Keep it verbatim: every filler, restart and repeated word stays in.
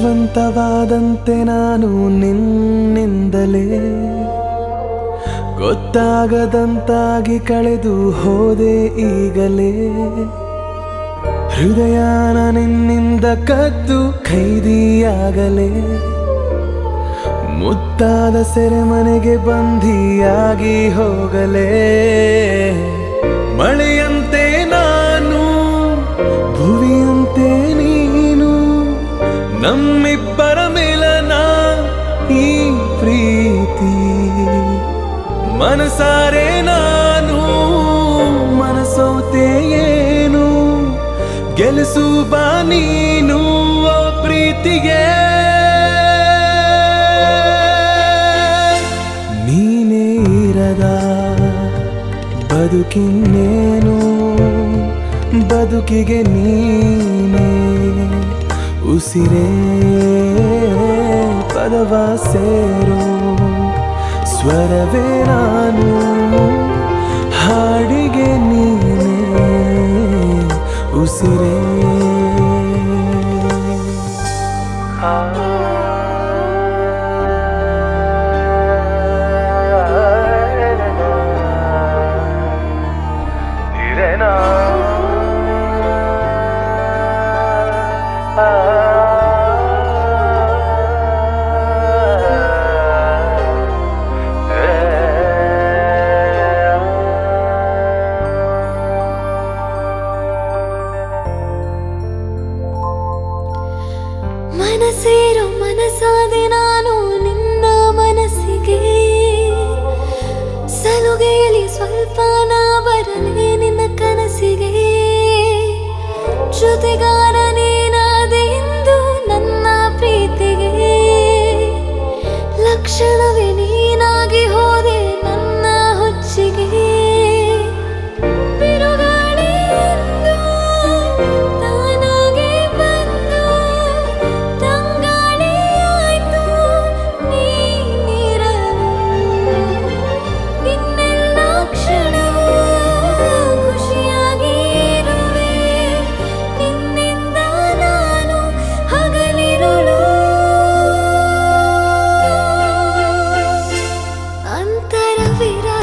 ಜೀವಂತವಾದಂತೆ ನಾನು ನಿನ್ನಿಂದಲೇ ಗೊತ್ತಾಗದಂತಾಗಿ ಕಳೆದು ಹೋದೆ ಈಗಲೇ. ಹೃದಯನ ನಿನ್ನಿಂದ ಕದ್ದು ಖೈದಿಯಾಗಲೇ, ಮುತ್ತಾದ ಸೆರೆಮನೆಗೆ ಬಂಧಿಯಾಗಿ ಹೋಗಲೇ. ಮಳೆಯಂತೆ ನಾನು, ಭುವಿಯಂತೆ ನೀನು, ನಮ್ಮಿಬ್ಬರ ಮಿಲನ ಈ ಪ್ರೀತಿ. ಮನಸಾರೆ ನಾನು ಮನಸೋತೆ ಏನು, ಗೆಲ್ಲಿಸು ಬಾ ನೀನು ಆ ಪ್ರೀತಿಗೆ. ನೀನೇ ಇರದ ಬದುಕಿನ್ನೇನು, ಬದುಕಿಗೆ ನೀನೇ ಉಸಿರೇ. ಪದವ ಸೇರು ಸ್ವರವೇ ನಾನು, ಹಾಡಿಗೆ ನೀನೇ ಉಸಿರೇ. ಮನಸೇರೋ ಮನಸಾದೆ ನಾನು ನಿನ್ನ ಮನಸ್ಸಿಗೆ. ಸಲುಗೆಯಲ್ಲಿ ಸ್ವಲ್ಪ ನಾ ಬರಲೇ ನಿನ್ನ ಕನಸಿಗೆ. ಜೊತೆಗಾರ ನೀನಾದೆ ಎಂದು ನನ್ನ ಪ್ರೀತಿಗೆ. ಲಕ್ಷಣವೇ ನೀನಾಗಿ ಹೋದೆ ನನ್ನ ಹುಚ್ಚಿಗೆ. ಅಂತರವಿರ